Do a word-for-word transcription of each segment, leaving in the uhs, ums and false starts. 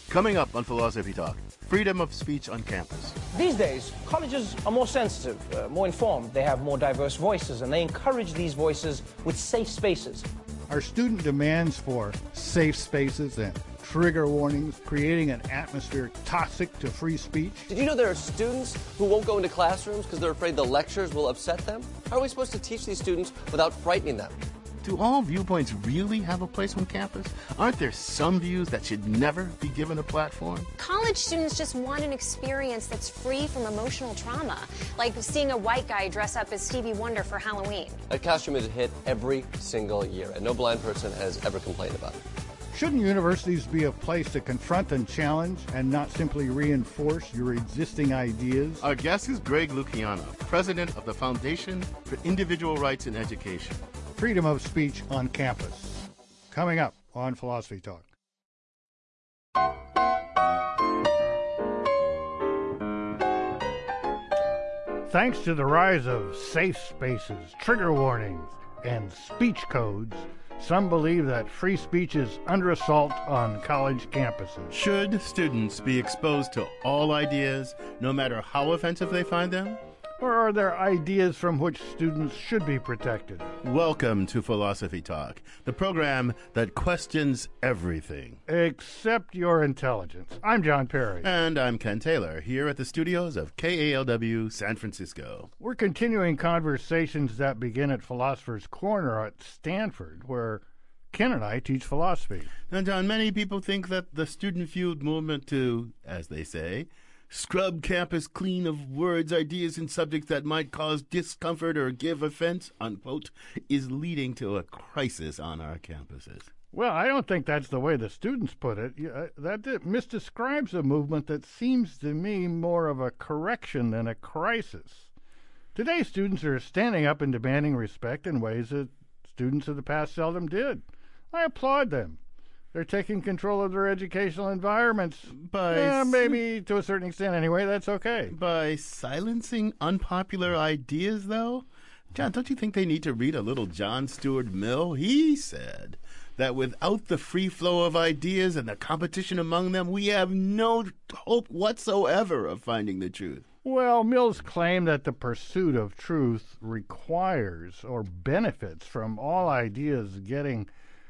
Coming up on Philosophy Talk, freedom of speech on campus. These days, colleges are more sensitive, uh, more informed. They have more diverse voices, and they encourage these voices with safe spaces. Our student demands for safe spaces and trigger warnings, creating an atmosphere toxic to free speech. Did you know there are students who won't go into classrooms because they're afraid the lectures will upset them? How are we supposed to teach these students without frightening them? Do all viewpoints really have a place on campus? Aren't there some views that should never be given a platform? College students just want an experience that's free from emotional trauma, like seeing a white guy dress up as Stevie Wonder for Halloween. That costume is a hit every single year, and no blind person has ever complained about it. Shouldn't universities be a place to confront and challenge and not simply reinforce your existing ideas? Our guest is Greg Luciano, president of the Foundation for Individual Rights in Education. Freedom of speech on campus. Coming up on Philosophy Talk. Thanks to the rise of safe spaces, trigger warnings, and speech codes, some believe that free speech is under assault on college campuses. Should students be exposed to all ideas, no matter how offensive they find them? Or are there ideas from which students should be protected? Welcome to Philosophy Talk, the program that questions everything. Except your intelligence. I'm John Perry. And I'm Ken Taylor, here at the studios of K A L W San Francisco. We're continuing conversations that begin at Philosopher's Corner at Stanford, where Ken and I teach philosophy. Now, John, many people think that the student-fueled movement to, as they say, scrub campus clean of words, ideas, and subjects that might cause discomfort or give offense, unquote, is leading to a crisis on our campuses. Well, I don't think that's the way the students put it. Uh, that misdescribes a movement that seems to me more of a correction than a crisis. Today, students are standing up and demanding respect in ways that students of the past seldom did. I applaud them. They're taking control of their educational environments. By yeah, maybe to a certain extent anyway, that's okay. By silencing unpopular ideas, though? John, don't you think they need to read a little John Stuart Mill? He said that without the free flow of ideas and the competition among them, we have no hope whatsoever of finding the truth. Well, Mill's claim that the pursuit of truth requires or benefits from all ideas getting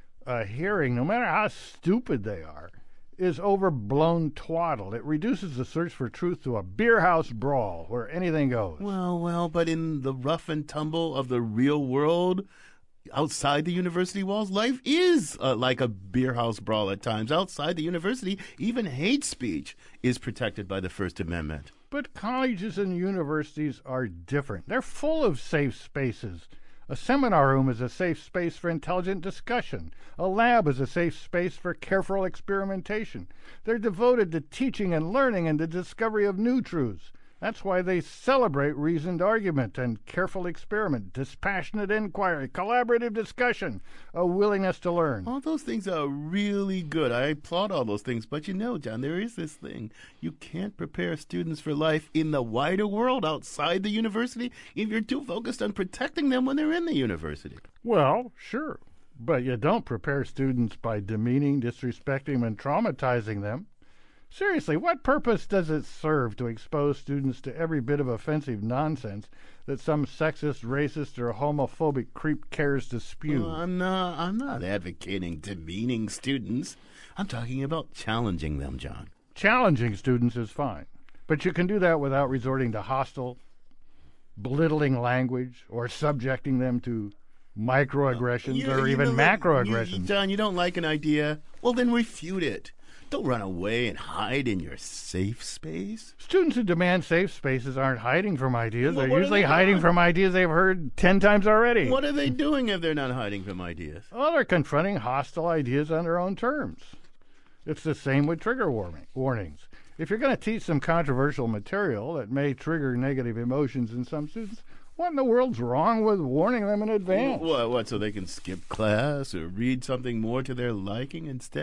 a hearing, no matter how stupid they are, is overblown twaddle. It reduces the search for truth to a beer house brawl where anything goes. Well, well, but in the rough and tumble of the real world, outside the university walls, life is uh, like a beer house brawl at times. Outside the university, even hate speech is protected by the First Amendment. But colleges and universities are different. They're full of safe spaces. A seminar room is a safe space for intelligent discussion. A lab is a safe space for careful experimentation. They're devoted to teaching and learning and the discovery of new truths. That's why they celebrate reasoned argument and careful experiment, dispassionate inquiry, collaborative discussion, a willingness to learn. All those things are really good. I applaud all those things. But you know, John, there is this thing. You can't prepare students for life in the wider world outside the university if you're too focused on protecting them when they're in the university. Well, sure. But you don't prepare students by demeaning, disrespecting, and traumatizing them. Seriously, what purpose does it serve to expose students to every bit of offensive nonsense that some sexist, racist, or homophobic creep cares to spew? Well, I'm not, I'm not advocating demeaning students. I'm talking about challenging them, John. Challenging students is fine, but you can do that without resorting to hostile, belittling language or subjecting them to microaggressions You- or you even know, like, macroaggressions. you- John, you don't like an idea? Well, then refute it. Don't run away and hide in your safe space. Students who demand safe spaces aren't hiding from ideas. Well, They're what are usually they hiding doing? from ideas they've heard ten times already. What are they doing if they're not hiding from ideas? Well, they're confronting hostile ideas on their own terms. It's the same with trigger warning, warnings. If you're going to teach some controversial material that may trigger negative emotions in some students, what in the world's wrong with warning them in advance? What, what, so they can skip class or read something more to their liking instead?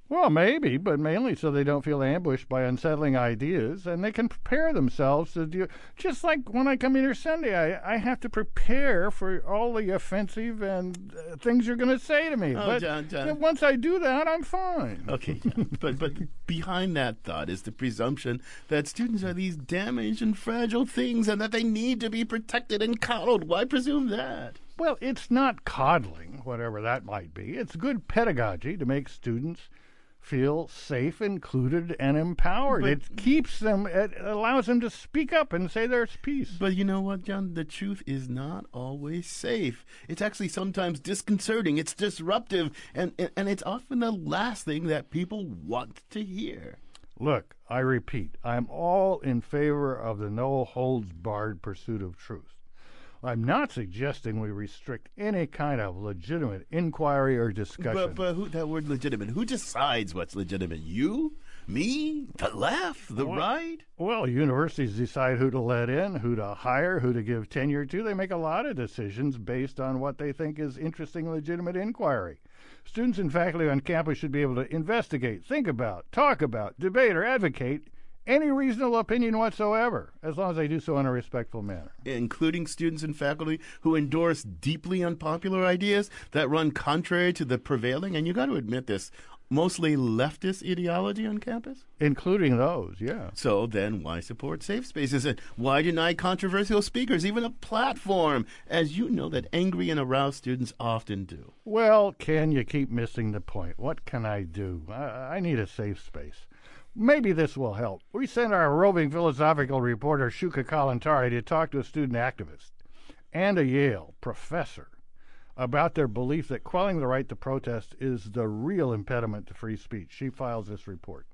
Well, maybe, but mainly so they don't feel ambushed by unsettling ideas, and they can prepare themselves to do. Just like when I come in here Sunday, I, I have to prepare for all the offensive and uh, things you're going to say to me. Oh, but John, John. once I do that, I'm fine. Okay, John. but but behind that thought is the presumption that students are these damaged and fragile things, and that they need to be protected and coddled. Why presume that? Well, it's not coddling, whatever that might be. It's good pedagogy to make students feel safe, included, and empowered. But, it keeps them, it allows them to speak up and say their piece. But you know what, John? The truth is not always safe. It's actually sometimes disconcerting. It's disruptive, and, and, and it's often the last thing that people want to hear. Look, I repeat, I'm all in favor of the no-holds-barred pursuit of truth. I'm not suggesting we restrict any kind of legitimate inquiry or discussion. But, but who, that word legitimate, who decides what's legitimate? You? Me? The left? The well, right? Well, universities decide who to let in, who to hire, who to give tenure to. They make a lot of decisions based on what they think is interesting, legitimate inquiry. Students and faculty on campus should be able to investigate, think about, talk about, debate, or advocate any reasonable opinion whatsoever, as long as they do so in a respectful manner. Including students and faculty who endorse deeply unpopular ideas that run contrary to the prevailing, and you got to admit this, mostly leftist ideology on campus? Including those, yeah. So then why support safe spaces? And why deny controversial speakers even a platform, as you know that angry and aroused students often do? Well, Ken, you keep missing the point. What can I do? I, I need a safe space. Maybe this will help. We sent our roving philosophical reporter, Shuka Kalantari, to talk to a student activist and a Yale professor about their belief that quelling the right to protest is the real impediment to free speech. She files this report.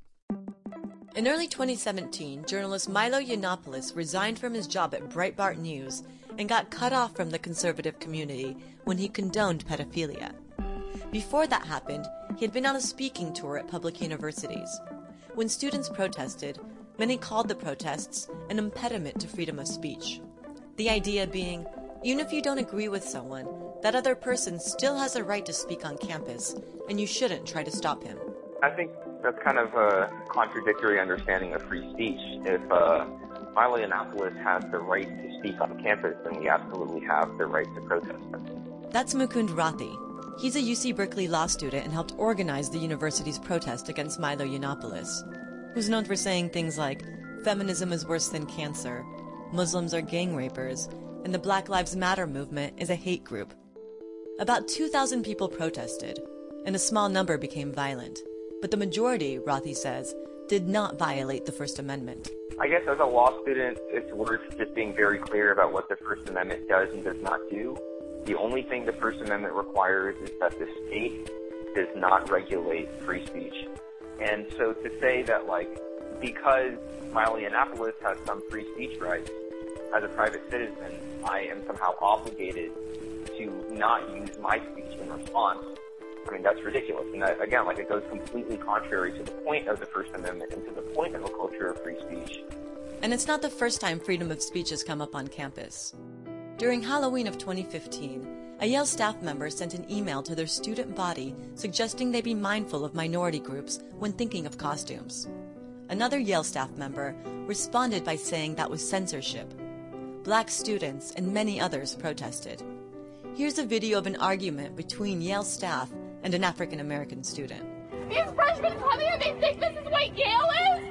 In early twenty seventeen, journalist Milo Yiannopoulos resigned from his job at Breitbart News and got cut off from the conservative community when he condoned pedophilia. Before that happened, he had been on a speaking tour at public universities. When students protested, many called the protests an impediment to freedom of speech. The idea being, even if you don't agree with someone, that other person still has a right to speak on campus, and you shouldn't try to stop him. I think that's kind of a contradictory understanding of free speech. If uh, Milo Yiannopoulos has the right to speak on campus, then we absolutely have the right to protest him. That's Mukund Rathi. He's a U C Berkeley law student and helped organize the university's protest against Milo Yiannopoulos, who's known for saying things like, feminism is worse than cancer, Muslims are gang rapers, and the Black Lives Matter movement is a hate group. About two thousand people protested, and a small number became violent. But the majority, Rathi says, did not violate the First Amendment. I guess as a law student, it's worth just being very clear about what the First Amendment does and does not do. The only thing the First Amendment requires is that the state does not regulate free speech. And so to say that, like, because Milo Yiannopoulos has some free speech rights, as a private citizen, I am somehow obligated to not use my speech in response, I mean, that's ridiculous. And that, again, like, it goes completely contrary to the point of the First Amendment and to the point of a culture of free speech. And it's not the first time freedom of speech has come up on campus. During Halloween of twenty fifteen, a Yale staff member sent an email to their student body suggesting they be mindful of minority groups when thinking of costumes. Another Yale staff member responded by saying that was censorship. Black students and many others protested. Here's a video of an argument between Yale staff and an African-American student. These freshmen come here, they think this is what Yale is?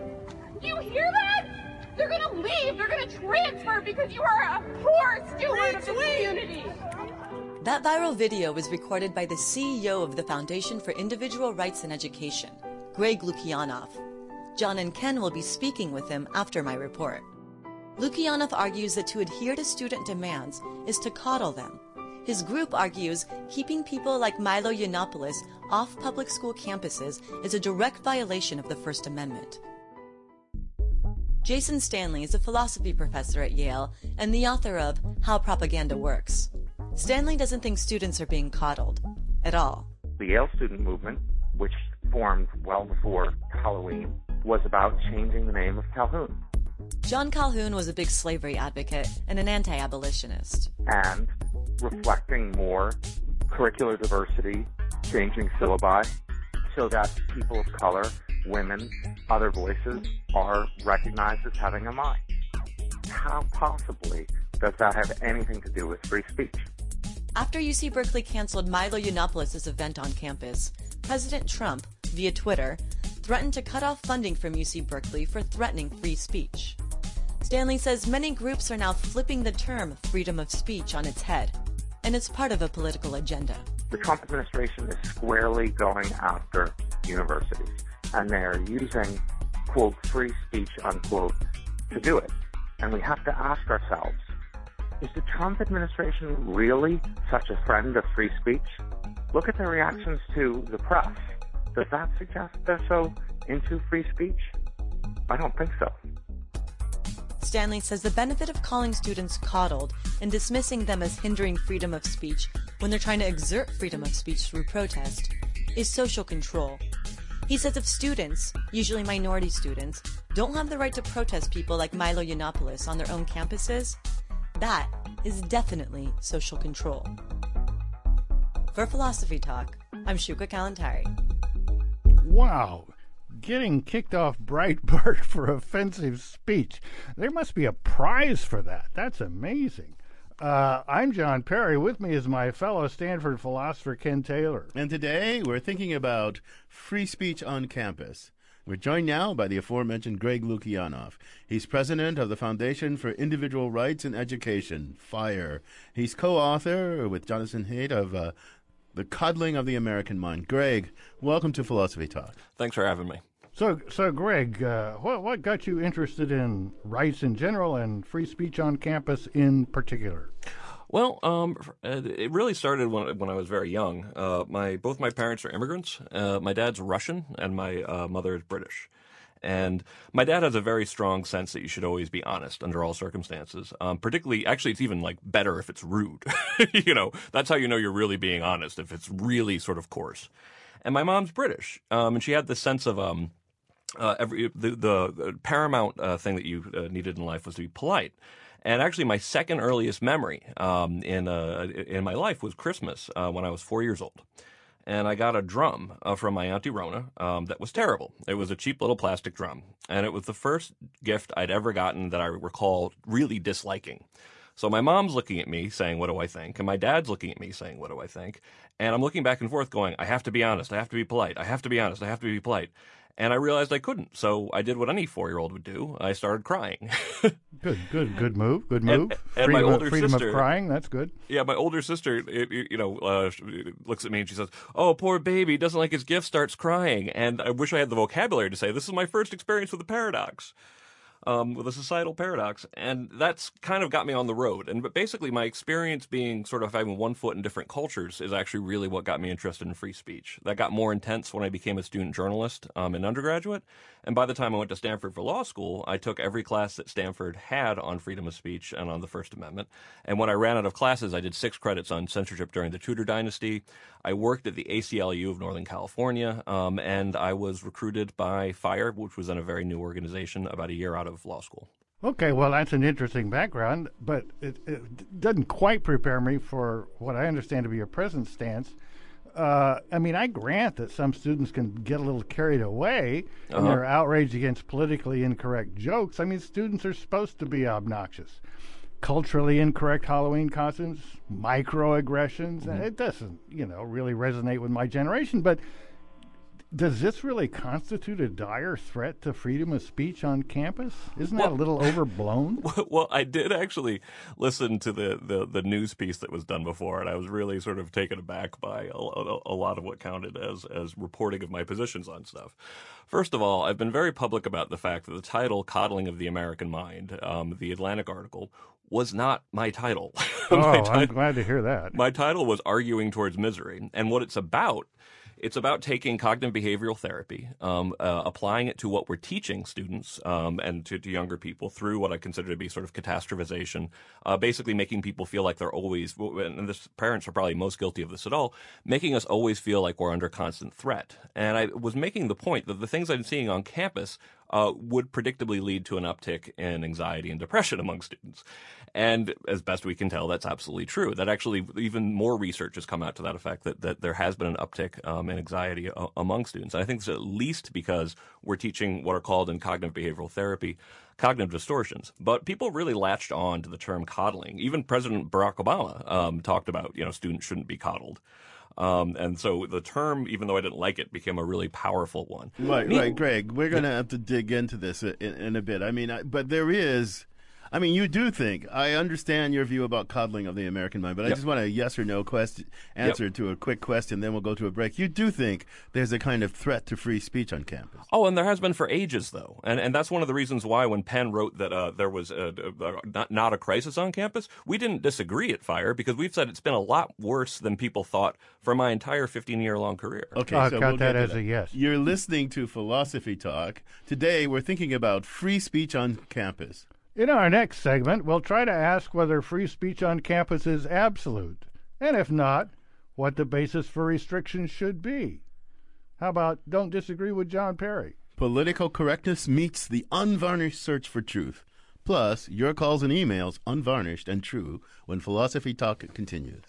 Do you hear that? They're gonna leave, they're gonna transfer because you are a poor steward of the community. That viral video was recorded by the C E O of the Foundation for Individual Rights and Education, Greg Lukianoff. John and Ken will be speaking with him after my report. Lukianoff argues that to adhere to student demands is to coddle them. His group argues keeping people like Milo Yiannopoulos off public school campuses is a direct violation of the First Amendment. Jason Stanley is a philosophy professor at Yale and the author of How Propaganda Works. Stanley doesn't think students are being coddled at all. The Yale student movement, which formed well before Halloween, was about changing the name of Calhoun. John Calhoun was a big slavery advocate and an anti-abolitionist. And reflecting more curricular diversity, changing syllabi, so that people of color, women, other voices are recognized as having a mind. How possibly does that have anything to do with free speech? After U C Berkeley canceled Milo Yiannopoulos' event on campus, President Trump, via Twitter, threatened to cut off funding from U C Berkeley for threatening free speech. Stanley says many groups are now flipping the term freedom of speech on its head, and it's part of a political agenda. The Trump administration is squarely going after universities, and they're using, quote, free speech, unquote, to do it. And we have to ask ourselves, is the Trump administration really such a friend of free speech? Look at their reactions to the press. Does that suggest they're so into free speech? I don't think so. Stanley says the benefit of calling students coddled and dismissing them as hindering freedom of speech when they're trying to exert freedom of speech through protest is social control. He says if students, usually minority students, don't have the right to protest people like Milo Yiannopoulos on their own campuses, that is definitely social control. For Philosophy Talk, I'm Shuka Kalantari. Wow. Getting kicked off Breitbart for offensive speech. There must be a prize for that. That's amazing. Uh, I'm John Perry. With me is my fellow Stanford philosopher, Ken Taylor. And today we're thinking about free speech on campus. We're joined now by the aforementioned Greg Lukianoff. He's president of the Foundation for Individual Rights in Education, FIRE. He's co-author with Jonathan Haidt of uh, The Coddling of the American Mind. Greg, welcome to Philosophy Talk. Thanks for having me. So, so Greg, uh, what what got you interested in rights in general and free speech on campus in particular? Well, um, it really started when when I was very young. Uh, my both my parents are immigrants. Uh, my dad's Russian and my uh, mother is British. And my dad has a very strong sense that you should always be honest under all circumstances. Um, particularly, actually, it's even like better if it's rude. You know, that's how you know you're really being honest, if it's really sort of coarse. And my mom's British, um, and she had this sense of um, uh, every the, the paramount uh, thing that you uh, needed in life was to be polite. And actually, my second earliest memory um, in uh, in my life was Christmas uh, when I was four years old. And I got a drum uh, from my Auntie Rona um, that was terrible. It was a cheap little plastic drum. And it was the first gift I'd ever gotten that I recall really disliking. So my mom's looking at me saying, what do I think? And my dad's looking at me saying, what do I think? And I'm looking back and forth going, I have to be honest. I have to be polite. I have to be honest. I have to be polite. And I realized I couldn't. So I did what any four-year-old would do. I started crying. Good, good, good move. Good move. And, and freedom my of, older freedom sister, of crying. That's good. Yeah, my older sister, it, you know, uh, looks at me and she says, "Oh, poor baby, doesn't like his gift, starts crying." And I wish I had the vocabulary to say, "This is my first experience with a paradox." Um, with a societal paradox, and that's kind of got me on the road. And but basically, my experience being sort of having one foot in different cultures is actually really what got me interested in free speech. That got more intense when I became a student journalist um, in undergraduate, and by the time I went to Stanford for law school, I took every class that Stanford had on freedom of speech and on the First Amendment. And when I ran out of classes, I did six credits on censorship during the Tudor dynasty. I worked at the A C L U of Northern California, um, and I was recruited by FIRE, which was then a very new organization, about a year out of law school. Okay, well, that's an interesting background, but it, it doesn't quite prepare me for what I understand to be your present stance. Uh, I mean, I grant that some students can get a little carried away in Uh-huh. their outrage against politically incorrect jokes. I mean, students are supposed to be obnoxious. Culturally incorrect Halloween costumes, microaggressions. Mm-hmm. It doesn't, you know, really resonate with my generation, but does this really constitute a dire threat to freedom of speech on campus? Isn't that Well- a little overblown? Well, I did actually listen to the, the, the news piece that was done before, and I was really sort of taken aback by a, a, a lot of what counted as, as reporting of my positions on stuff. First of all, I've been very public about the fact that the title, Coddling of the American Mind, um, the Atlantic article, was not my title. Oh, my I'm glad to hear that. My title was Arguing Towards Misery, and what it's about It's about taking cognitive behavioral therapy, um, uh, applying it to what we're teaching students um, and to, to younger people through what I consider to be sort of catastrophization, uh, basically making people feel like they're always, and the parents are probably most guilty of this at all, making us always feel like we're under constant threat. And I was making the point that the things I'm seeing on campus uh, would predictably lead to an uptick in anxiety and depression among students. And as best we can tell, that's absolutely true. That actually even more research has come out to that effect, that, that there has been an uptick um, in anxiety uh, among students. And I think it's at least because we're teaching what are called in cognitive behavioral therapy cognitive distortions. But people really latched on to the term coddling. Even President Barack Obama um, talked about, you know, students shouldn't be coddled. Um, and so the term, even though I didn't like it, became a really powerful one. Right, Me- right, Greg. We're going to have to dig into this in, in a bit. I mean, I, but there is, I mean, you do think, I understand your view about coddling of the American mind, but I Yep. just want a yes or no question, answer to a quick question, then we'll go to a break. You do think there's a kind of threat to free speech on campus? Oh, and there has been for ages, though. And and that's one of the reasons why when Penn wrote that uh, there was a, a, a, not, not a crisis on campus, we didn't disagree at FIRE because we've said it's been a lot worse than people thought for my entire fifteen-year-long career. Okay, I'll so count we'll that get to as a yes. You're listening to Philosophy Talk. Today, we're thinking about free speech on campus. In our next segment, we'll try to ask whether free speech on campus is absolute, and if not, what the basis for restrictions should be. How about Don't Disagree with John Perry? Political correctness meets the unvarnished search for truth. Plus, your calls and emails, unvarnished and true, when Philosophy Talk continues.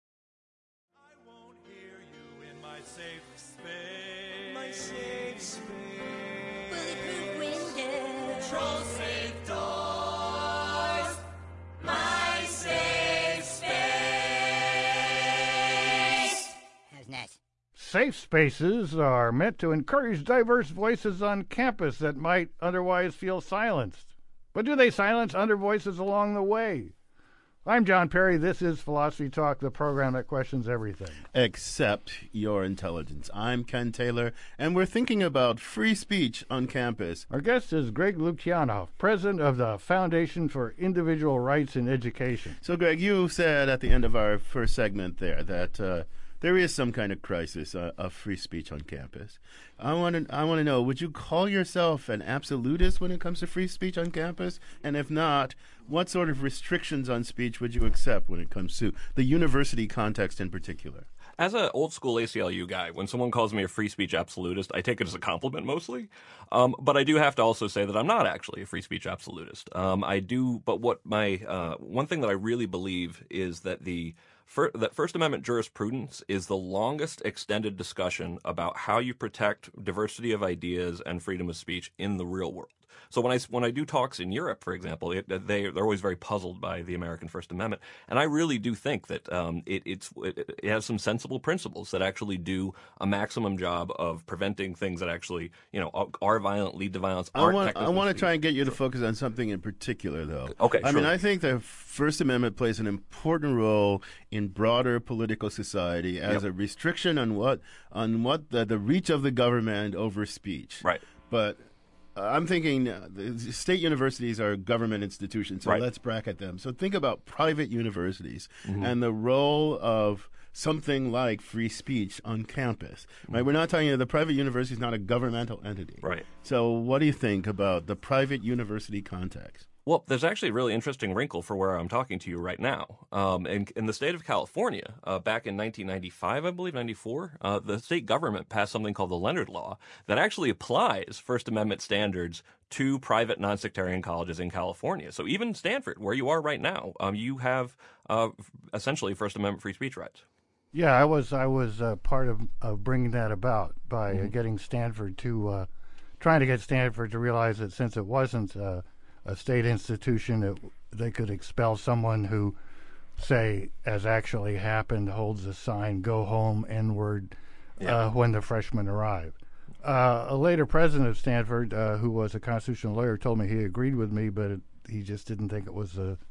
Safe spaces are meant to encourage diverse voices on campus that might otherwise feel silenced. But do they silence other voices along the way? I'm John Perry. This is Philosophy Talk, the program that questions everything. Except your intelligence. I'm Ken Taylor, and we're thinking about free speech on campus. Our guest is Greg Lukianoff, president of the Foundation for Individual Rights in Education. So, Greg, you said at the end of our first segment there that uh, there is some kind of crisis uh, of free speech on campus. I want to I want to know, would you call yourself an absolutist when it comes to free speech on campus? And if not, what sort of restrictions on speech would you accept when it comes to the university context in particular? As an old school A C L U guy, when someone calls me a free speech absolutist, I take it as a compliment mostly. Um, but I do have to also say that I'm not actually a free speech absolutist. Um, I do, but what my uh, one thing that I really believe is that the fir- that First Amendment jurisprudence is the longest extended discussion about how you protect diversity of ideas and freedom of speech in the real world. So when I, when I do talks in Europe, for example, it, they, they're always very puzzled by the American First Amendment. And I really do think that um, it, it's, it, it has some sensible principles that actually do a maximum job of preventing things that actually, you know, are violent, lead to violence, I aren't want, I technical want to speech. try and get you to focus on something in particular, though. Okay, I sure. mean, I think the First Amendment plays an important role in broader political society as Yep. a restriction on what on what the, the reach of the government over speech. Right. But uh, I'm thinking uh, the state universities are government institutions, so Right. let's bracket them. So think about private universities Mhm. and the role of something like free speech on campus. Mm-hmm. Right? We're not talking the private university is not a governmental entity. Right. So what do you think about the private university context? Well, there's actually a really interesting wrinkle for where I'm talking to you right now. Um, in, in the state of California, uh, back in nineteen ninety-five, I believe, ninety-four, uh, the state government passed something called the Leonard Law that actually applies First Amendment standards to private non-sectarian colleges in California. So even Stanford, where you are right now, um, you have uh, essentially First Amendment free speech rights. Yeah, I was I was uh, part of, of bringing that about by uh, Mhm. getting Stanford to, uh, trying to get Stanford to realize that since it wasn't uh, a state institution, it, they could expel someone who, say, as actually happened, holds a sign, "Go home, N-word," Yeah. uh, when the freshmen arrive. Uh, a later president of Stanford, uh, who was a constitutional lawyer, told me he agreed with me, but it, he just didn't think it was a,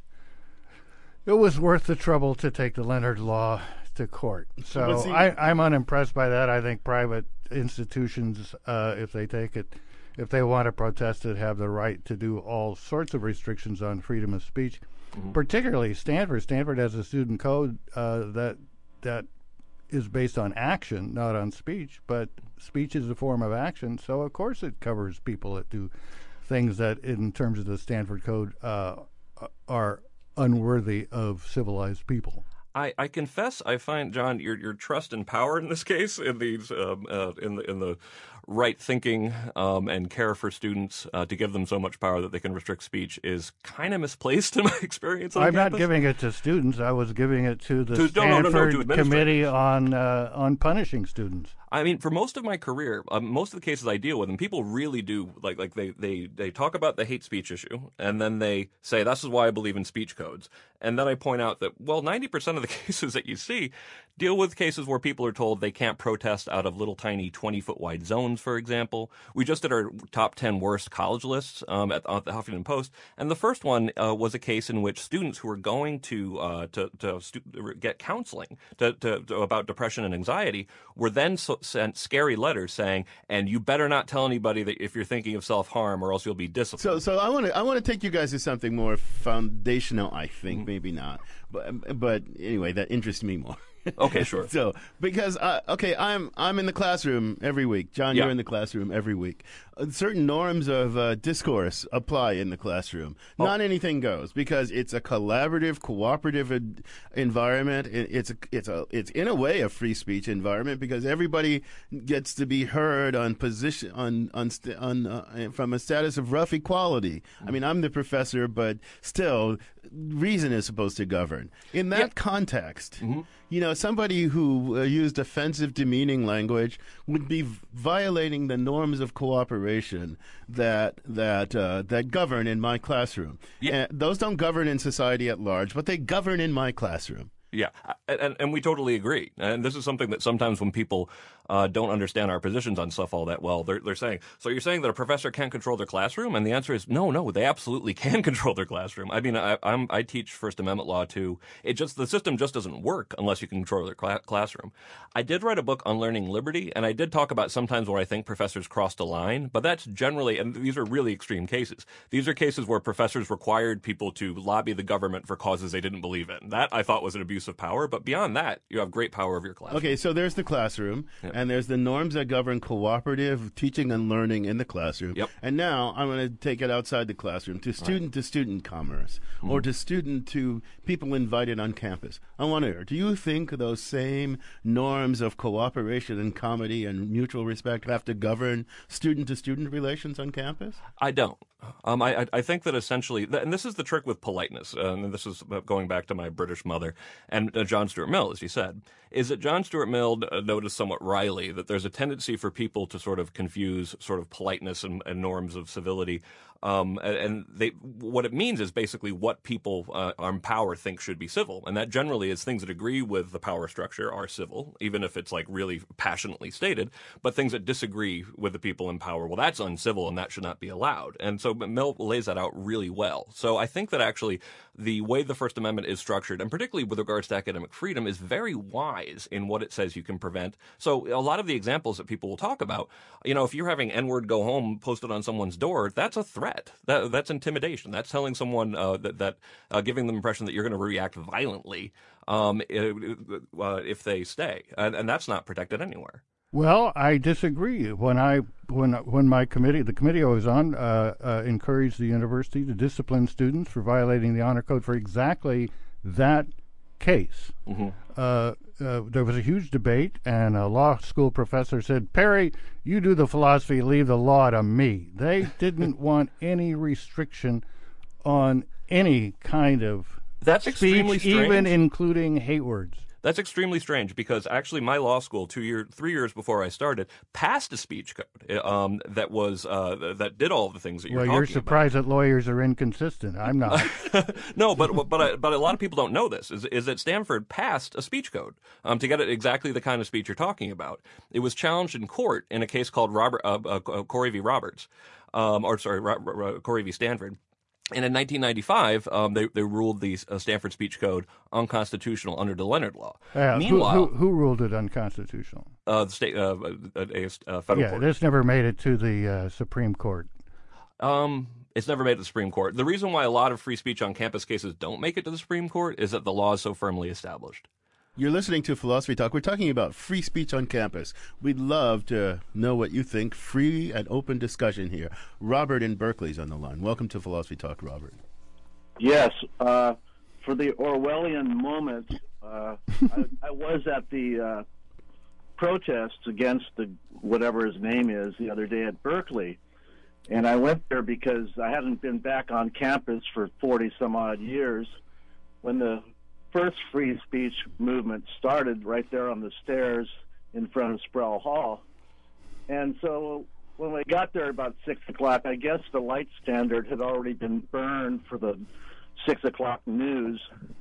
it was worth the trouble to take the Leonard Law to court. So But see- I, I'm unimpressed by that. I think private institutions, uh, if they take it, if they want to protest it, have the right to do all sorts of restrictions on freedom of speech. Mhm. Particularly Stanford. Stanford has a student code uh, that that is based on action, not on speech. But speech is a form of action, so of course it covers people that do things that, in terms of the Stanford Code, uh, are unworthy of civilized people. I, I confess I find, John, your your trust and power in this case, in these um, uh, in the in the right thinking um, and care for students uh, to give them so much power that they can restrict speech is kind of misplaced in my experience on I'm campus. not giving it to students. I was giving it to the To- Stanford no, no, no, no, to Committee on uh, on punishing students. I mean, for most of my career, um, most of the cases I deal with, and people really do, like, like they, they, they talk about the hate speech issue, and then they say, this is why I believe in speech codes. And then I point out that, well, ninety percent of the cases that you see deal with cases where people are told they can't protest out of little tiny twenty-foot wide zones, for example. We just did our top ten worst college lists um, at, at the Huffington Post, and the first one uh, was a case in which students who were going to uh, to, to stu- get counseling to, to, to, about depression and anxiety were then so, sent scary letters saying, and you better not tell anybody that if you're thinking of self-harm or else you'll be disciplined. So, so I want to I want to take you guys to something more foundational. I think mm-hmm. maybe not, but but anyway, that interests me more. Okay, sure. So, because uh, okay, I'm I'm in the classroom every week. John, yeah. you're in the classroom every week. Uh, certain norms of uh, discourse apply in the classroom. Oh. Not anything goes because it's a collaborative, cooperative ad- environment. It, it's a, it's a it's in a way a free speech environment because everybody gets to be heard on position on on, st- on uh, from a status of rough equality. Mm-hmm. I mean, I'm the professor, but still, reason is supposed to govern. In that yep. context. Mm-hmm. You know, somebody who uh, used offensive, demeaning language would be v- violating the norms of cooperation that that uh, that govern in my classroom. Yeah. And those don't govern in society at large, but they govern in my classroom. Yeah, and, and we totally agree. And this is something that sometimes when people uh, don't understand our positions on stuff all that well, they're, they're saying, so you're saying that a professor can't control their classroom? And the answer is no, no, they absolutely can control their classroom. I mean, I, I'm, I teach First Amendment law too. It just, the system just doesn't work unless you can control their cl- classroom. I did write a book on learning liberty, and I did talk about sometimes where I think professors crossed a line, but that's generally, and these are really extreme cases. These are cases where professors required people to lobby the government for causes they didn't believe in. That I thought was an abuse of power, but beyond that, you have great power over your classroom. Okay, so there's the classroom, yep. and there's the norms that govern cooperative teaching and learning in the classroom. Yep. And now I'm going to take it outside the classroom to student-to-student commerce, mm-hmm. or to student to people invited on campus. I want to hear, do you think those same norms of cooperation and comedy and mutual respect have to govern student-to-student relations on campus? I don't. Um, I, I think that essentially, and this is the trick with politeness, uh, and this is going back to my British mother and uh, John Stuart Mill, as you said, is that John Stuart Mill uh, noticed somewhat wryly that there's a tendency for people to sort of confuse sort of politeness and, and norms of civility. Um, and they, what it means is basically what people uh, in power think should be civil. And that generally is things that agree with the power structure are civil, even if it's like really passionately stated. But things that disagree with the people in power, well, that's uncivil and that should not be allowed. And so Mill lays that out really well. So I think that actually the way the First Amendment is structured, and particularly with regards to academic freedom, is very wise in what it says you can prevent. So a lot of the examples that people will talk about, you know, if you're having N-word go home posted on someone's door, that's a threat. That, that's intimidation. That's telling someone uh, that, that uh, giving them the impression that you're going to react violently um, uh, if they stay, and, and that's not protected anywhere. Well, I disagree. When I when when my committee, the committee I was on, uh, uh, encouraged the university to discipline students for violating the honor code for exactly that case. Mm-hmm. Uh, uh, there was a huge debate, and a law school professor said, "Perry, you do the philosophy, leave the law to me." They didn't want any restriction on any kind of That's speech, extremely strange. even including hate words. That's extremely strange because actually my law school, two year, three years before I started, passed a speech code um, that was uh, that did all the things that you're well, talking about. Well, you're surprised that lawyers are inconsistent. I'm not. No, but but I, but a lot of people don't know this. Is is that Stanford passed a speech code um, to get it exactly the kind of speech you're talking about. It was challenged in court in a case called Robert uh, uh, Corey v. Roberts, um, or sorry, Ro- Ro- Corey v. Stanford. And in nineteen ninety-five, um, they, they ruled the uh, Stanford Speech Code unconstitutional under the Leonard Law. Uh, Meanwhile, who, who, who ruled it unconstitutional? Uh, the state, uh, a, a, a federal yeah, court. this never made it to the uh, Supreme Court. Um, it's never made it to the Supreme Court. The reason why a lot of free speech on campus cases don't make it to the Supreme Court is that the law is so firmly established. You're listening to Philosophy Talk. We're talking about free speech on campus. We'd love to know what you think. Free and open discussion here. Robert in Berkeley's on the line. Welcome to Philosophy Talk, Robert. Yes. Uh, for the Orwellian moment, uh, I, I was at the uh, protest against the whatever his name is the other day at Berkeley. And I went there because I hadn't been back on campus for forty some odd years when the first free speech movement started right there on the stairs in front of Sproul Hall. And so when we got there about six o'clock, I guess the light standard had already been burned for the six o'clock news.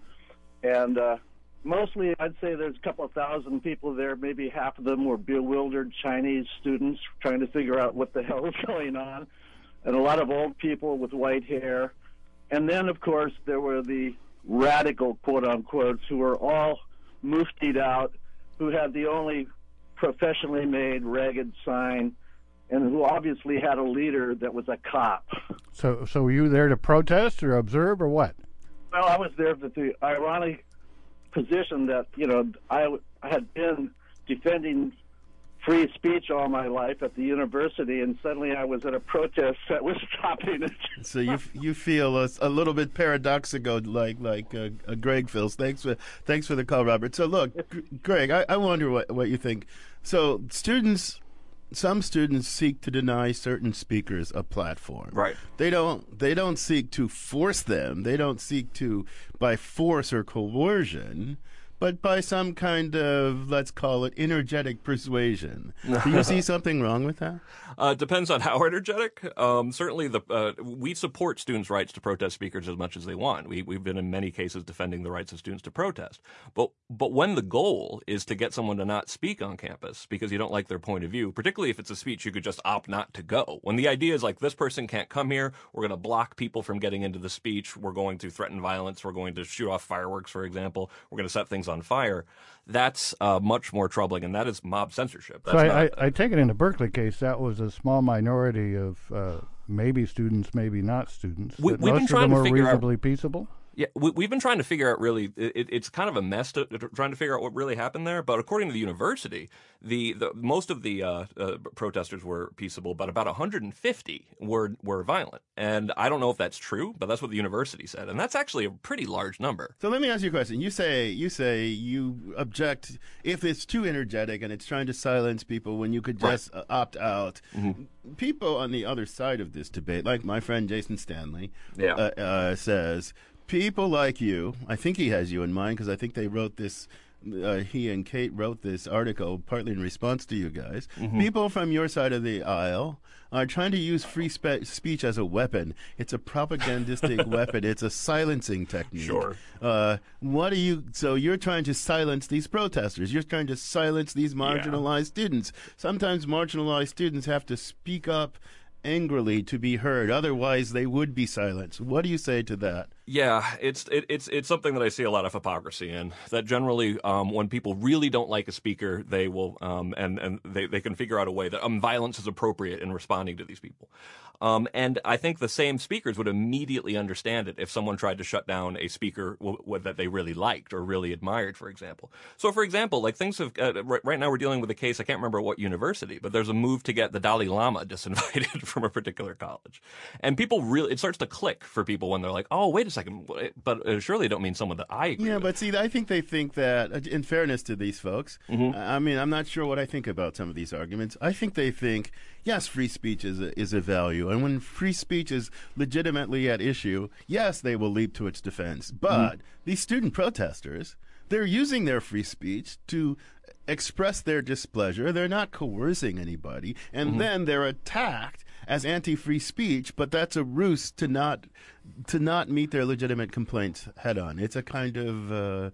And uh, mostly I'd say there's a couple of thousand people there. Maybe half of them were bewildered Chinese students trying to figure out what the hell is going on. And a lot of old people with white hair. And then, of course, there were the radical, quote-unquote, who were all muftied out, who had the only professionally made ragged sign, and who obviously had a leader that was a cop. So, so were you there to protest or observe or what? Well, I was there with the ironic position that, you know, I, I had been defending free speech all my life at the university, and suddenly I was at a protest that was stopping it. So you you feel a, a little bit paradoxical, like like uh, uh, Greg feels. Thanks for thanks for the call, Robert. So look, G- Greg, I, I wonder what what you think. So students. Some students seek to deny certain speakers a platform. Right. They don't. They don't seek to force them. They don't seek to by force or coercion, but by some kind of, let's call it, energetic persuasion. Do you see something wrong with that? Uh, depends on how energetic. Um, certainly, the uh, we support students' rights to protest speakers as much as they want. We, we've been in many cases defending the rights of students to protest. But but when the goal is to get someone to not speak on campus because you don't like their point of view, particularly if it's a speech you could just opt not to go. When the idea is like, this person can't come here, we're going to block people from getting into the speech, we're going to threaten violence, we're going to shoot off fireworks, for example, we're going to set things on fire, that's uh, much more troubling, and that is mob censorship. That's so I, not, I, I take it in the Berkeley case, that was a small minority of uh, maybe students, maybe not students. We, that we've most been trying of them to were figure reasonably out, peaceable? Yeah, we, we've been trying to figure out really, it, it's kind of a mess to, to trying to figure out what really happened there, but according to the university, the, the most of the uh, uh, protesters were peaceable, but about one hundred fifty were were violent. And I don't know if that's true, but that's what the university said, and that's actually a pretty large number. So let me ask you a question. You say you say you object if it's too energetic and it's trying to silence people when you could just right. uh, opt out. Mm-hmm. People on the other side of this debate, like my friend Jason Stanley, yeah. uh, uh, says, people like you, I think he has you in mind because I think they wrote this, uh, he and Kate wrote this article partly in response to you guys. Mm-hmm. People from your side of the aisle are trying to use free spe- speech as a weapon. It's a propagandistic weapon. It's a silencing technique. Sure. Uh, what are you, so you're trying to silence these protesters. You're trying to silence these marginalized yeah. students. Sometimes marginalized students have to speak up angrily to be heard. Otherwise, they would be silenced. What do you say to that? Yeah, it's it, it's it's something that I see a lot of hypocrisy in. That generally, um, when people really don't like a speaker, they will um, and and they, they can figure out a way that um, violence is appropriate in responding to these people. Um, and I think the same speakers would immediately understand it if someone tried to shut down a speaker w- w- that they really liked or really admired, for example. So, for example, like things have uh, right, right now we're dealing with a case. I can't remember what university, but there's a move to get the Dalai Lama disinvited from a particular college, and people really it starts to click for people when they're like, oh, wait a second. But uh, surely don't mean someone that I agree Yeah, with. but see, I think they think that, in fairness to these folks, mm-hmm. I mean, I'm not sure what I think about some of these arguments. I think they think, yes, free speech is a, is a value. And when free speech is legitimately at issue, yes, they will leap to its defense. But mm-hmm. these student protesters, they're using their free speech to express their displeasure. They're not coercing anybody. And mm-hmm. then they're attacked as anti-free speech, but that's a ruse to not to not meet their legitimate complaints head on. It's a kind of uh,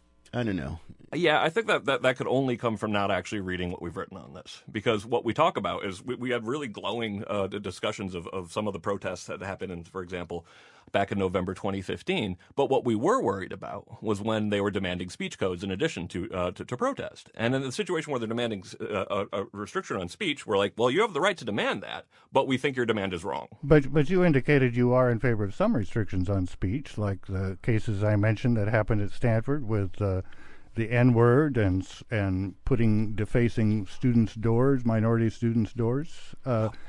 I don't know. Yeah, I think that, that that could only come from not actually reading what we've written on this. Because what we talk about is we, we had really glowing uh, discussions of, of some of the protests that happened, in, for example, back in November twenty fifteen. But what we were worried about was when they were demanding speech codes in addition to uh, to, to protest. And in the situation where they're demanding uh, a, a restriction on speech, we're like, well, you have the right to demand that, but we think your demand is wrong. But but you indicated you are in favor of some restrictions on speech, like the cases I mentioned that happened at Stanford with uh, the N-word and and putting defacing students' doors, minority students' doors. Uh,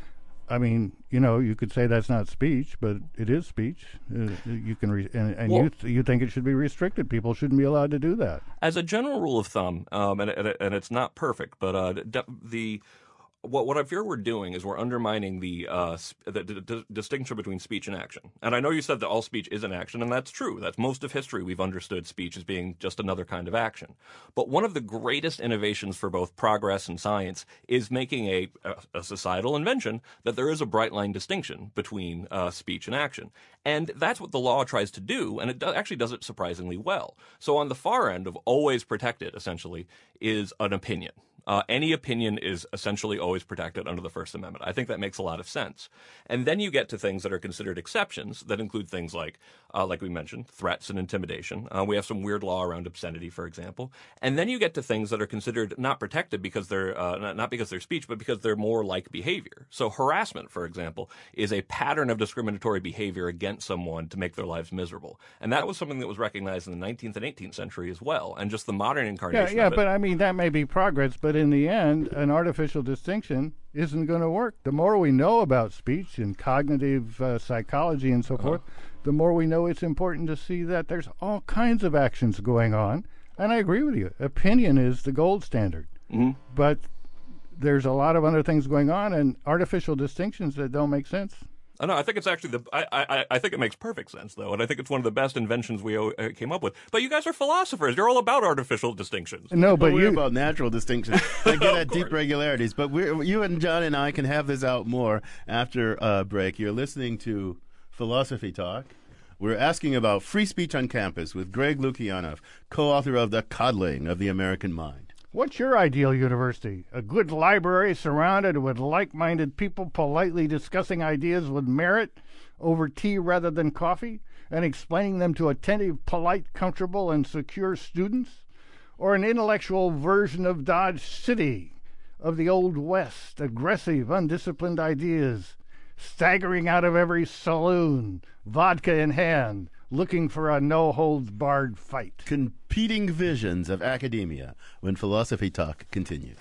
I mean, you know, you could say that's not speech, but it is speech. Uh, you can, re- and, and Well, you th- you think it should be restricted. People shouldn't be allowed to do that. As a general rule of thumb, um, and, and, and it's not perfect, but uh, d- the what what I fear we're doing is we're undermining the, uh, the, the, the distinction between speech and action. And I know you said that all speech is an action, and that's true. That's most of history. We've understood speech as being just another kind of action. But one of the greatest innovations for both progress and science is making a, a, a societal invention that there is a bright line distinction between uh, speech and action. And that's what the law tries to do, and it do- actually does it surprisingly well. So on the far end of always protected, essentially, is an opinion. Uh, any opinion is essentially always protected under the First Amendment. I think that makes a lot of sense. And then you get to things that are considered exceptions that include things like, uh, like we mentioned, threats and intimidation. Uh, we have some weird law around obscenity, for example. And then you get to things that are considered not protected because they're uh, not, not because they're speech, but because they're more like behavior. So harassment, for example, is a pattern of discriminatory behavior against someone to make their lives miserable. And that was something that was recognized in the nineteenth and eighteenth century as well. And just the modern Yeah, incarnation yeah, of it. but I mean that may be progress, but in the end, an artificial distinction isn't going to work. The more we know about speech and cognitive uh, psychology and so Uh-huh. forth, the more we know it's important to see that there's all kinds of actions going on. And I agree with you. Opinion is the gold standard. Mm-hmm. But there's a lot of other things going on and artificial distinctions that don't make sense. I know. I think it's actually the. I, I I think it makes perfect sense though, and I think it's one of the best inventions we uh, came up with. But you guys are philosophers. You're all about artificial distinctions. No, but Well, we're you about natural distinctions that get at deep regularities. But we're, you and John and I can have this out more after uh, break. You're listening to Philosophy Talk. We're asking about free speech on campus with Greg Lukianoff, co-author of The Coddling of the American Mind. What's your ideal university? A good library surrounded with like-minded people politely discussing ideas with merit over tea rather than coffee and explaining them to attentive, polite, comfortable, and secure students? Or an intellectual version of Dodge City, of the Old West, aggressive, undisciplined ideas, staggering out of every saloon, vodka in hand, looking for a no-holds-barred fight? Competing visions of academia when Philosophy Talk continues.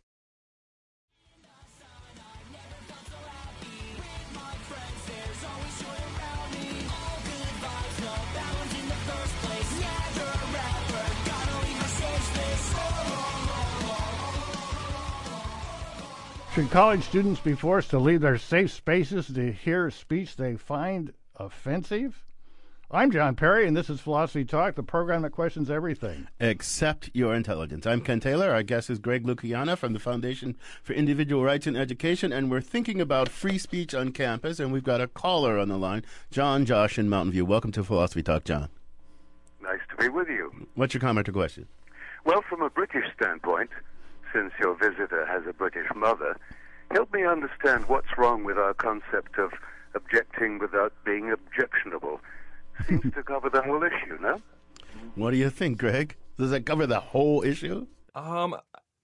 Should college students be forced to leave their safe spaces to hear speech they find offensive? I'm John Perry, and this is Philosophy Talk, the program that questions everything. Accept your intelligence. I'm Ken Taylor. Our guest is Greg Lukianoff from the Foundation for Individual Rights in Education, and we're thinking about free speech on campus, and we've got a caller on the line, John Josh in Mountain View. Welcome to Philosophy Talk, John. Nice to be with you. What's your comment or question? Well, from a British standpoint, since your visitor has a British mother, help me understand what's wrong with our concept of objecting without being objectionable. Seems to cover the whole issue, no? What do you think, Greg? Does that cover the whole issue? Um,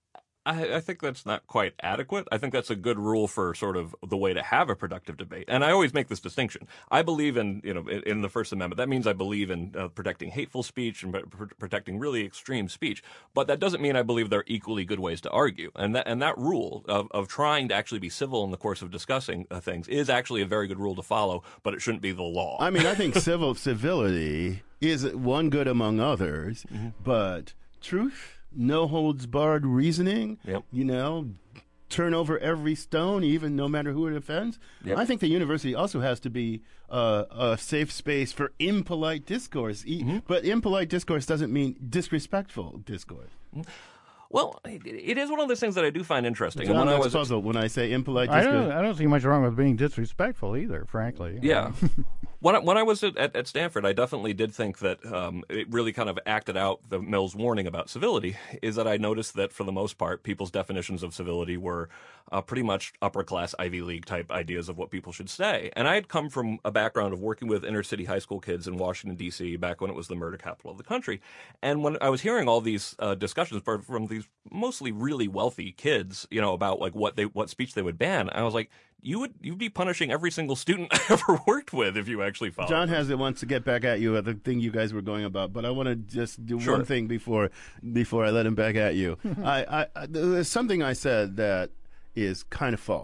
I, I think that's not quite adequate. I think that's a good rule for sort of the way to have a productive debate. And I always make this distinction. I believe in, you know, in, in the First Amendment. That means I believe in uh, protecting hateful speech and pr- protecting really extreme speech. But that doesn't mean I believe there are equally good ways to argue. And that and that rule of, of trying to actually be civil in the course of discussing uh, things is actually a very good rule to follow, but it shouldn't be the law. I mean, I think civil civility is one good among others, mm-hmm. but truth, no holds barred reasoning, yep. you know, turn over every stone, even no matter who it offends. Yep. I think the university also has to be uh, a safe space for impolite discourse. Mm-hmm. But impolite discourse doesn't mean disrespectful discourse. Mm-hmm. Well, it is one of those things that I do find interesting. John, and when I I was was puzzled when I say impolite I discourse. don't, I don't see much wrong with being disrespectful either, frankly. Yeah. when, I, when I was at, at Stanford, I definitely did think that um, it really kind of acted out the Mill's warning about civility, is that I noticed that for the most part, people's definitions of civility were uh, pretty much upper-class Ivy League type ideas of what people should say. And I had come from a background of working with inner-city high school kids in Washington, D C, back when it was the murder capital of the country. And when I was hearing all these uh, discussions from these mostly really wealthy kids, you know, about like what they what speech they would ban, I was like, you would you'd be punishing every single student I ever worked with if you actually followed. John has it wants to get back at you at the thing you guys were going about, but I want to just do sure. one thing before before I let him back at you. I, I, I there's something I said that is kind of false.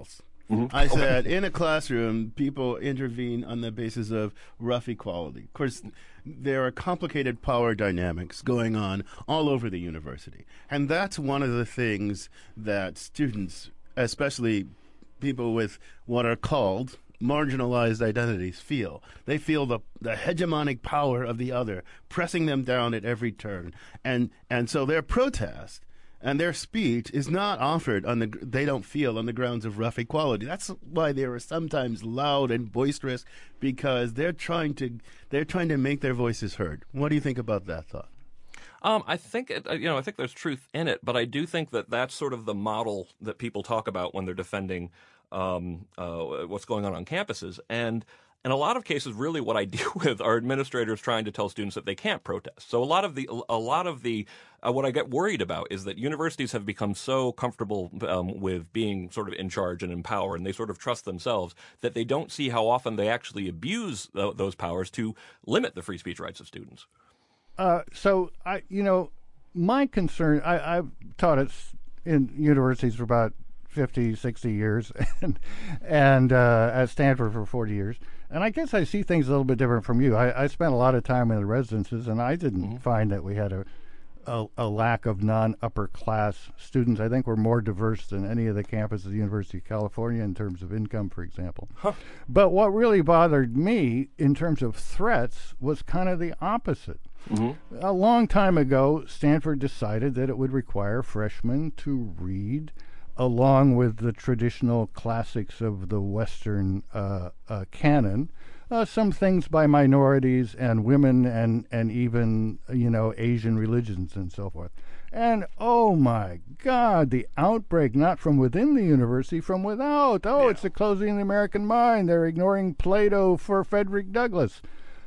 Mm-hmm. I said, in a classroom, people intervene on the basis of rough equality. Of course, there are complicated power dynamics going on all over the university. And that's one of the things that students, especially people with what are called marginalized identities, feel. They feel the, the hegemonic power of the other pressing them down at every turn. And, and so their protest and their speech is not offered on the, they don't feel, on the grounds of rough equality. That's why they are sometimes loud and boisterous, because they're trying to, they're trying to make their voices heard. What do you think about that thought? Um, I think it, you know, I think there's truth in it, but I do think that that's sort of the model that people talk about when they're defending um, uh, what's going on on campuses. And in a lot of cases, really, what I deal with are administrators trying to tell students that they can't protest. So a lot of the, a lot of the, uh, what I get worried about is that universities have become so comfortable um, with being sort of in charge and in power, and they sort of trust themselves, that they don't see how often they actually abuse th- those powers to limit the free speech rights of students. Uh, so I, you know, my concern, I, I've taught at in universities for about fifty, sixty years, and and uh, at Stanford for forty years. And I guess I see things a little bit different from you. I, I spent a lot of time in the residences, and I didn't mm-hmm. find that we had a, a, a lack of non-upper class students. I think we're more diverse than any of the campuses of the University of California in terms of income, for example. Huh. But what really bothered me in terms of threats was kind of the opposite. Mm-hmm. A long time ago, Stanford decided that it would require freshmen to read, along with the traditional classics of the Western uh, uh, canon, uh, some things by minorities and women and, and even, you know, Asian religions and so forth. And, oh, my God, the outbreak, not from within the university, from without. Oh, yeah. It's the closing of the American mind. They're ignoring Plato for Frederick Douglass.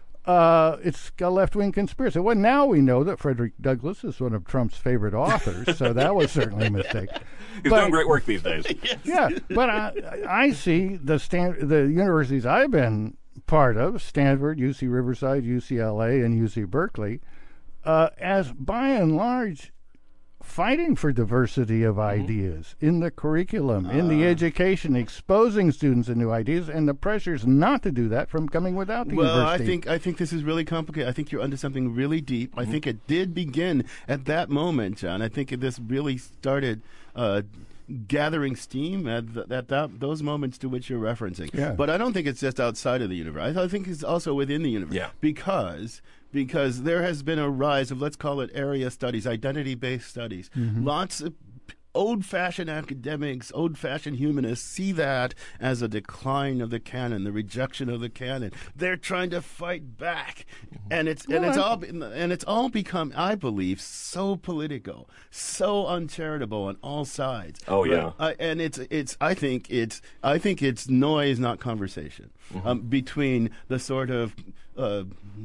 Uh, it's a left-wing conspiracy. Well, now we know that Frederick Douglass is one of Trump's favorite authors, so that was certainly a mistake. He's but, doing great work these days. Yes. Yeah, but I, I see the Stan- the universities I've been part of, Stanford, U C Riverside, U C L A, and U C Berkeley, uh, as by and large fighting for diversity of mm-hmm. ideas in the curriculum, uh, in the education, exposing students to new ideas, and the pressures not to do that from coming without the well, university. Well, I think I think this is really complicated. I think you're onto something really deep. Mm-hmm. I think it did begin at that moment, John. I think this really started uh, gathering steam at, th- at that, those moments to which you're referencing. Yeah. But I don't think it's just outside of the university. I, I think it's also within the university. Yeah. Because... Because there has been a rise of, let's call it area studies, identity-based studies. Mm-hmm. Lots of old-fashioned academics, old-fashioned humanists see that as a decline of the canon, the rejection of the canon. They're trying to fight back, and it's and well, it's all and it's all become, I believe, so political, so uncharitable on all sides. Oh yeah, uh, and it's it's I think it's I think it's noise, not conversation, mm-hmm. um, between the sort of uh,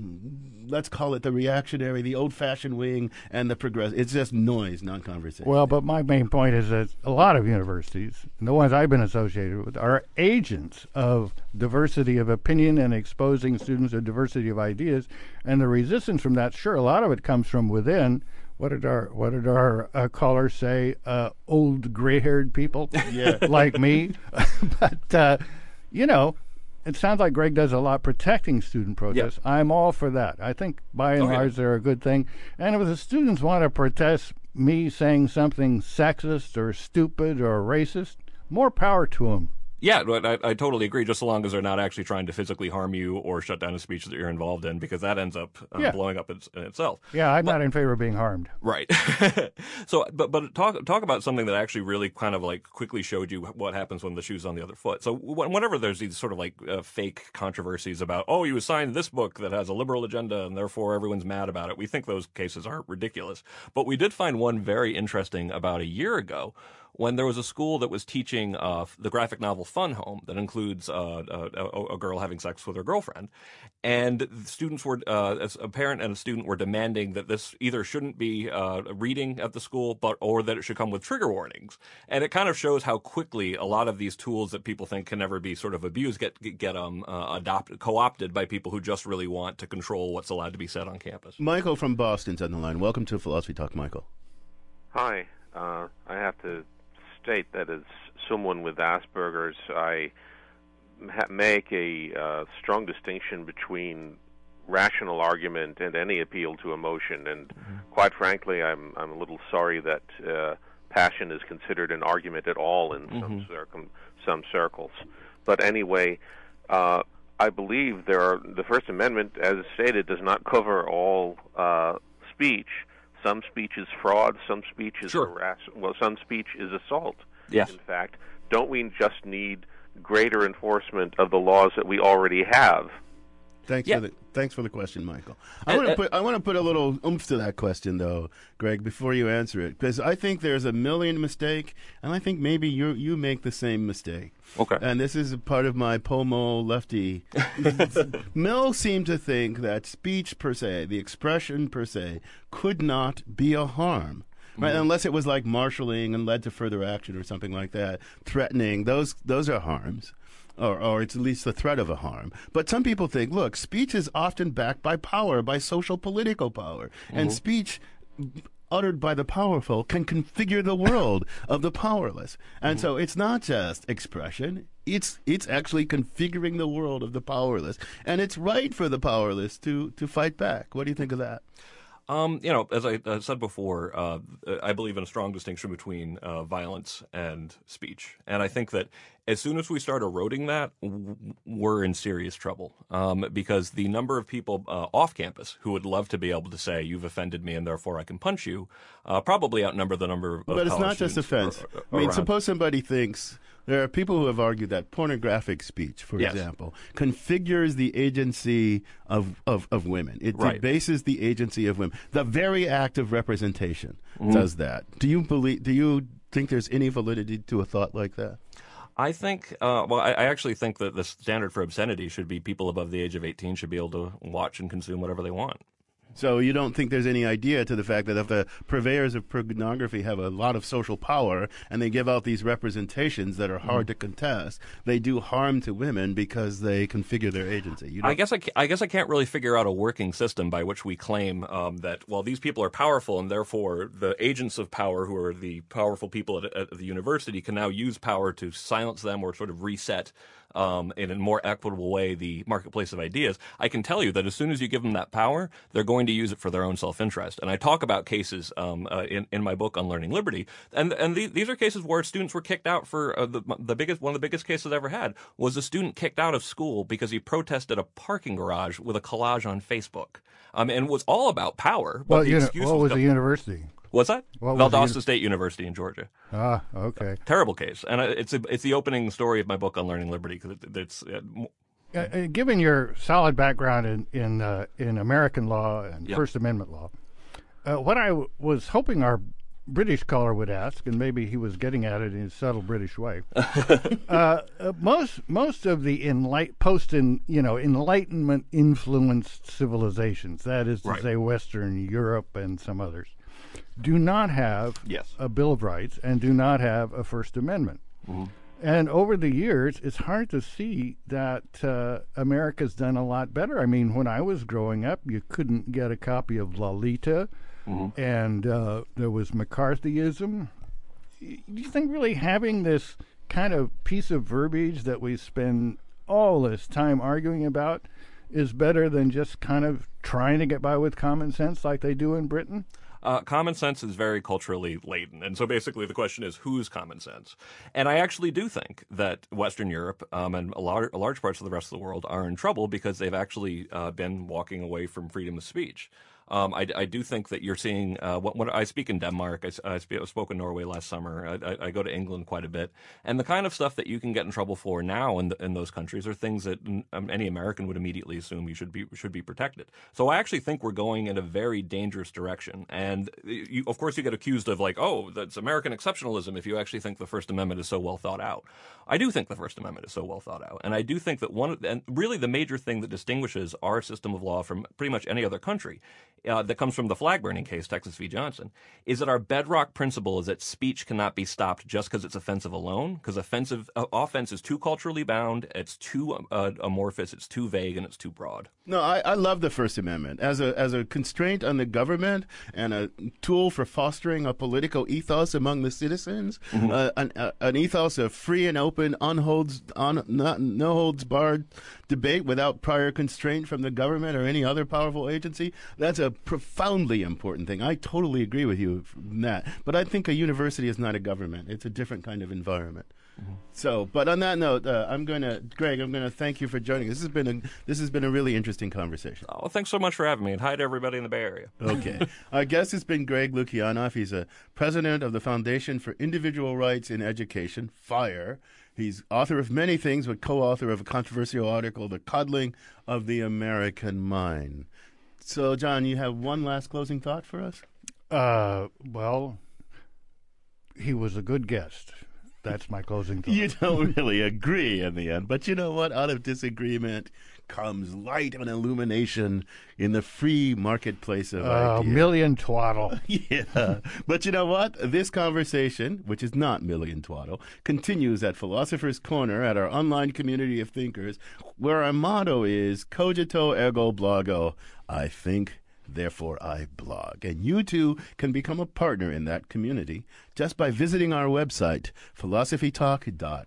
let's call it the reactionary, the old-fashioned wing, and the progressive. It's just noise, not conversation. Well, but my main point is that a lot of universities, and the ones I've been associated with, are agents of diversity of opinion and exposing students to diversity of ideas. And the resistance from that, sure, a lot of it comes from within. What did our what did our uh, callers say? Uh, old gray-haired people, yeah, like me. But uh, you know. It sounds like Greg does a lot protecting student protests. Yep. I'm all for that. I think, by and okay. large, they're a good thing. And if the students want to protest me saying something sexist or stupid or racist, more power to them. Yeah, I, I totally agree, just so long as they're not actually trying to physically harm you or shut down a speech that you're involved in, because that ends up uh, yeah. blowing up in, in itself. Yeah, I'm but, not in favor of being harmed. Right. so, but but talk talk about something that actually really kind of like quickly showed you what happens when the shoe's on the other foot. So whenever there's these sort of like uh, fake controversies about, oh, you assigned this book that has a liberal agenda and therefore everyone's mad about it, we think those cases aren't ridiculous. But we did find one very interesting about a year ago, when there was a school that was teaching uh, the graphic novel Fun Home that includes uh, a, a girl having sex with her girlfriend. And students were, uh, as a parent and a student were demanding that this either shouldn't be uh, reading at the school, but or that it should come with trigger warnings. And it kind of shows how quickly a lot of these tools that people think can never be sort of abused get get um, uh, adopted, co-opted by people who just really want to control what's allowed to be said on campus. Michael from Boston's on the line. Welcome to Philosophy Talk, Michael. Hi. Uh, I have to state, that is, someone with Asperger's, I ha- make a uh, strong distinction between rational argument and any appeal to emotion. And mm-hmm. quite frankly, I'm I'm a little sorry that uh, passion is considered an argument at all in mm-hmm. some circum some circles. But anyway, uh, I believe there are the First Amendment, as stated, does not cover all uh, speech. Some speech is fraud. Some speech is sure. harass. Well, some speech is assault. Yes. In fact, don't we just need greater enforcement of the laws that we already have? Thanks yeah. for the thanks for the question, Michael. I want to put I want to put a little oomph to that question, though, Greg, before you answer it, because I think there's a million mistake, and I think maybe you you make the same mistake. Okay. And this is a part of my Pomo lefty. Mill seemed to think that speech per se, the expression per se, could not be a harm. Right, mm-hmm. unless it was like marshalling and led to further action or something like that, threatening. Those those are harms. Or, or it's at least the threat of a harm. But some people think, look, speech is often backed by power, by social political power. Mm-hmm. And speech uttered by the powerful can configure the world of the powerless. And mm-hmm. so it's not just expression. It's it's actually configuring the world of the powerless. And it's right for the powerless to, to fight back. What do you think of that? Um, you know, as I uh, said before, uh, I believe in a strong distinction between uh, violence and speech. And I think that as soon as we start eroding that, w- we're in serious trouble. Um, because the number of people uh, off campus who would love to be able to say, you've offended me and therefore I can punch you, uh, probably outnumber the number of But it's not just offense. Ar- ar- I mean, around. Suppose somebody thinks... There are people who have argued that pornographic speech, for yes. example, configures the agency of, of, of women. It right. debases the agency of women. The very act of representation mm-hmm. does that. Do you believe? Do you think there's any validity to a thought like that? I think, uh, well, I, I actually think that the standard for obscenity should be people above the age of eighteen should be able to watch and consume whatever they want. So you don't think there's any idea to the fact that if the purveyors of pornography have a lot of social power and they give out these representations that are hard mm. to contest, they do harm to women because they configure their agency? You I guess I, I guess I can't really figure out a working system by which we claim um, that, well, these people are powerful and therefore the agents of power, who are the powerful people at, at the university, can now use power to silence them or sort of reset Um, in a more equitable way the marketplace of ideas. I can tell you that as soon as you give them that power, they're going to use it for their own self-interest. And I talk about cases um, uh, in, in my book, Unlearning Liberty, and and the, these are cases where students were kicked out for uh, the, the biggest one of the biggest cases I ever had was a student kicked out of school because he protested a parking garage with a collage on Facebook, um, and was all about power. But well, the you know, excuse what was was the university? What's that? What Valdosta uni- State University in Georgia. Ah, okay. Terrible case, and it's a, it's the opening story of my book, Unlearning Liberty, because it, it's. Uh, uh, given your solid background in in, uh, in American law and yep. First Amendment law, uh, what I w- was hoping our British caller would ask, and maybe he was getting at it in his subtle British way, uh, uh, most most of the enlight post in you know Enlightenment influenced civilizations, that is to right. say, Western Europe and some others, do not have yes. a Bill of Rights and do not have a First Amendment. Mm-hmm. And over the years, it's hard to see that uh, America's done a lot better. I mean, when I was growing up, you couldn't get a copy of Lolita, mm-hmm. and uh, there was McCarthyism. Do you think really having this kind of piece of verbiage that we spend all this time arguing about is better than just kind of trying to get by with common sense like they do in Britain? Uh, common sense is very culturally laden. And so basically the question is, whose common sense? And I actually do think that Western Europe um, and a, lar- a large parts of the rest of the world are in trouble because they've actually uh, been walking away from freedom of speech. Um, I, I do think that you're seeing uh, what, what I speak in Denmark. I, I, sp- I spoke in Norway last summer. I, I, I go to England quite a bit, and the kind of stuff that you can get in trouble for now in, the, in those countries are things that um, any American would immediately assume you should be should be protected. So I actually think we're going in a very dangerous direction. And you, of course, you get accused of like, oh, that's American exceptionalism if you actually think the First Amendment is so well thought out. I do think the First Amendment is so well thought out, and I do think that one of, and really the major thing that distinguishes our system of law from pretty much any other country, uh, that comes from the flag burning case, Texas v. Johnson, is that our bedrock principle is that speech cannot be stopped just because it's offensive alone, because offensive uh, offense is too culturally bound, it's too uh, amorphous, it's too vague, and it's too broad. No, I, I love the First Amendment as a as a constraint on the government and a tool for fostering a political ethos among the citizens, mm-hmm. uh, an, uh, an ethos of free and open, unholds, un, not, no holds barred debate without prior constraint from the government or any other powerful agency. That's a profoundly important thing. I totally agree with you in that. But I think a university is not a government. It's a different kind of environment. Mm-hmm. So, but on that note, uh, I'm going to, Greg, I'm going to thank you for joining us. This has been a, this has been a really interesting conversation. Oh, thanks so much for having me, and hi to everybody in the Bay Area. Okay. Our guest has been Greg Lukianoff. He's a president of the Foundation for Individual Rights in Education, FIRE. He's author of many things, but co-author of a controversial article, The Coddling of the American Mind. So, John, you have one last closing thought for us? Uh, well, he was a good guest. That's my closing thought. You don't really agree in the end. But you know what? Out of disagreement comes light and illumination in the free marketplace of uh, ideas. Million twaddle. Yeah. But you know what? This conversation, which is not million twaddle, continues at Philosopher's Corner at our online community of thinkers, where our motto is cogito ergo blogo. I think, therefore I blog. And you too can become a partner in that community just by visiting our website, philosophy talk dot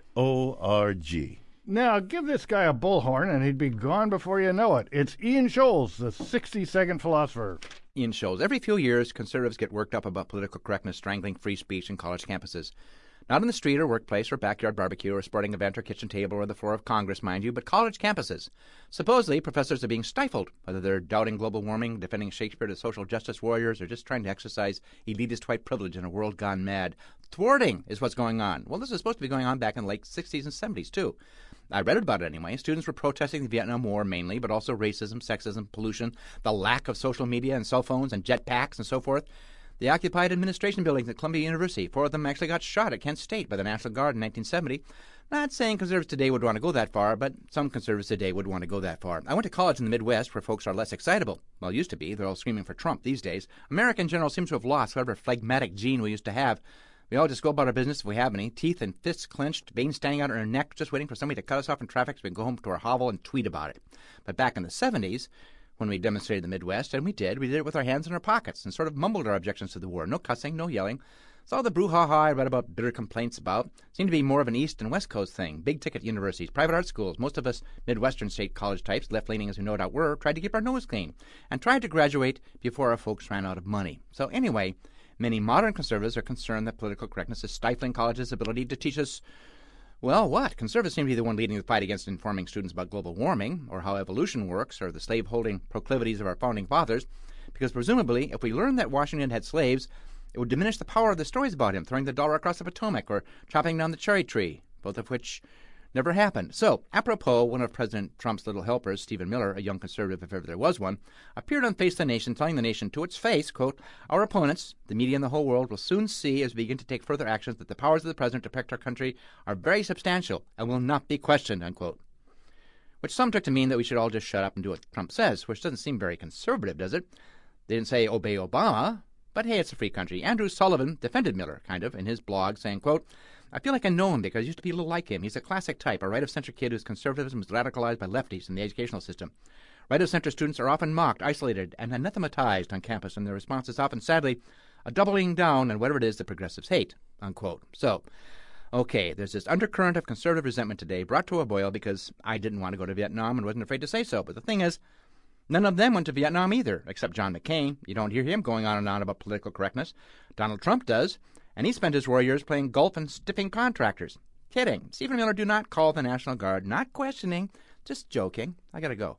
org. Now, give this guy a bullhorn and he'd be gone before you know it. It's Ian Scholes, the sixty-second philosopher. Ian Scholes. Every few years, conservatives get worked up about political correctness strangling free speech in college campuses. Not in the street or workplace or backyard barbecue or sporting event or kitchen table or the floor of Congress, mind you, but college campuses. Supposedly, professors are being stifled, whether they're doubting global warming, defending Shakespeare to social justice warriors, or just trying to exercise elitist white privilege in a world gone mad. Thwarting is what's going on. Well, this is supposed to be going on back in the late sixties and seventies, too. I read about it anyway. Students were protesting the Vietnam War mainly, but also racism, sexism, pollution, the lack of social media and cell phones and jetpacks and so forth. They occupied administration buildings at Columbia University. Four of them actually got shot at Kent State by the National Guard in nineteen seventy. Not saying conservatives today would want to go that far, but some conservatives today would want to go that far. I went to college in the Midwest where folks are less excitable. Well, used to be. They're all screaming for Trump these days. America in general seems to have lost whatever phlegmatic gene we used to have. We all just go about our business if we have any, teeth and fists clenched, veins standing out on our neck, just waiting for somebody to cut us off in traffic so we can go home to our hovel and tweet about it. But back in the seventies, when we demonstrated in the Midwest, and we did, we did it with our hands in our pockets and sort of mumbled our objections to the war. No cussing, no yelling. So all the brouhaha I read about bitter complaints about seemed to be more of an East and West Coast thing. Big-ticket universities, private art schools. Most of us Midwestern state college types, left-leaning as we no doubt were, tried to keep our nose clean and tried to graduate before our folks ran out of money. So anyway, many modern conservatives are concerned that political correctness is stifling college's ability to teach us, well, what? Conservatives seem to be the one leading the fight against informing students about global warming, or how evolution works, or the slave-holding proclivities of our founding fathers, because presumably, if we learned that Washington had slaves, it would diminish the power of the stories about him throwing the dollar across the Potomac or chopping down the cherry tree, both of which never happened. So, apropos, one of President Trump's little helpers, Stephen Miller, a young conservative if ever there was one, appeared on Face the Nation telling the nation to its face, quote, "Our opponents, the media and the whole world, will soon see as we begin to take further actions that the powers of the president to protect our country are very substantial and will not be questioned," unquote. Which some took to mean that we should all just shut up and do what Trump says, which doesn't seem very conservative, does it? They didn't say obey Obama, but hey, it's a free country. Andrew Sullivan defended Miller, kind of, in his blog, saying, quote, "I feel like I know him because I used to be a little like him. He's a classic type, a right-of-center kid whose conservatism was radicalized by lefties in the educational system. Right-of-center students are often mocked, isolated, and anathematized on campus, and their response is often, sadly, a doubling down on whatever it is the progressives hate," unquote. So, okay, there's this undercurrent of conservative resentment today brought to a boil because I didn't want to go to Vietnam and wasn't afraid to say so. But the thing is, none of them went to Vietnam either, except John McCain. You don't hear him going on and on about political correctness. Donald Trump does. And he spent his war years playing golf and stiffing contractors. Kidding. Stephen Miller, do not call the National Guard. Not questioning. Just joking. I gotta go.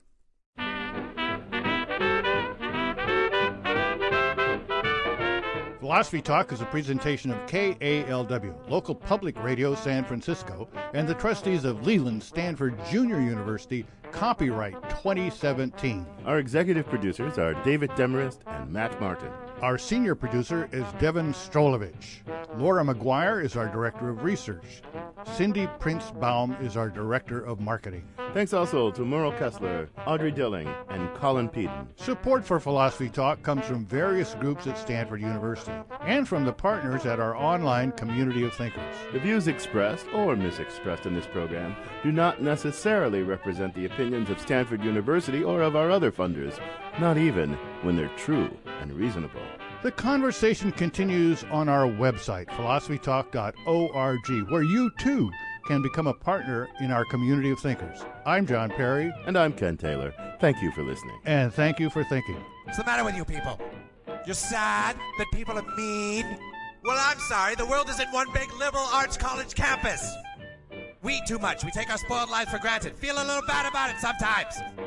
Philosophy Talk is a presentation of K A L W, local public radio San Francisco, and the trustees of Leland Stanford Junior University, copyright twenty seventeen. Our executive producers are David Demarest and Matt Martin. Our senior producer is Devin Strolovich. Laura McGuire is our director of research. Cindy Prince-Baum is our Director of Marketing. Thanks also to Merle Kessler, Audrey Dilling, and Colin Peden. Support for Philosophy Talk comes from various groups at Stanford University and from the partners at our online community of thinkers. The views expressed or misexpressed in this program do not necessarily represent the opinions of Stanford University or of our other funders, not even when they're true and reasonable. The conversation continues on our website, philosophy talk dot org, where you, too, can become a partner in our community of thinkers. I'm John Perry. And I'm Ken Taylor. Thank you for listening. And thank you for thinking. What's the matter with you people? You're sad that people are mean? Well, I'm sorry. The world isn't one big liberal arts college campus. We eat too much. We take our spoiled lives for granted. Feel a little bad about it sometimes.